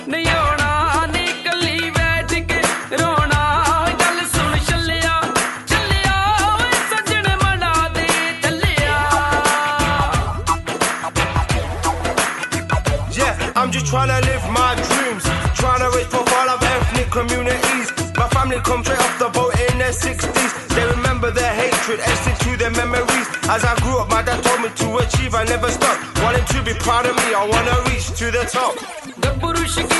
नहीं होना नहीं कली बैठ के रोना गल सुन चलिया चलिया सजन मना दे चलिया Yeah, I'm just trying to live my dreams, trying to reach for all of ethnic communities. My family come straight off the boat in their 60s. They remember their hatred, etched into their memories. As I grew up, my dad told me to achieve, I never stop. Wanting to be proud of me, I wanna reach to the top. The Purush